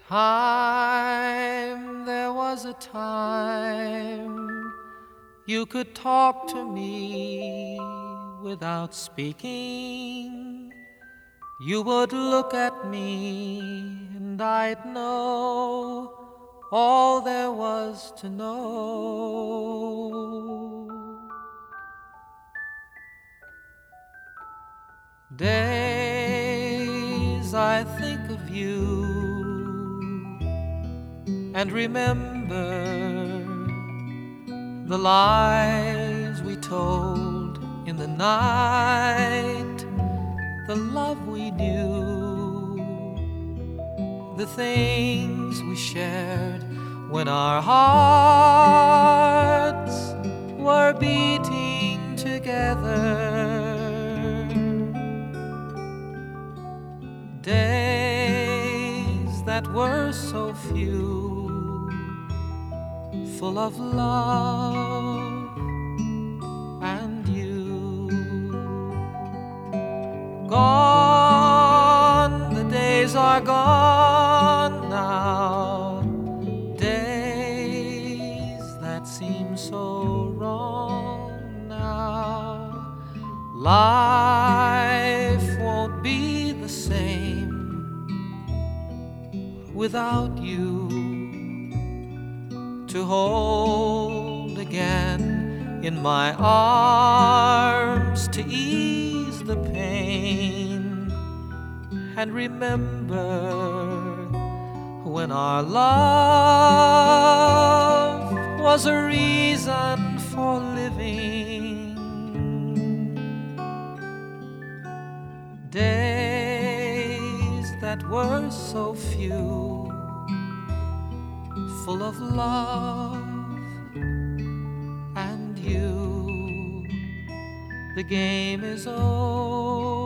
There was a time you could talk to me without speaking. You would look at me and I'd know all there was to know. Days I think of you and remember the lies we told in the night, the love we knew, the things we shared when our hearts were beating together. Days that were so few, full of love and you. Gone, the days are gone now, days that seem so wrong now. Life won't be the same without you to hold again in my arms, to ease the pain and remember when our love was a reason for living. Days that were so few, full of love and you. The game is over.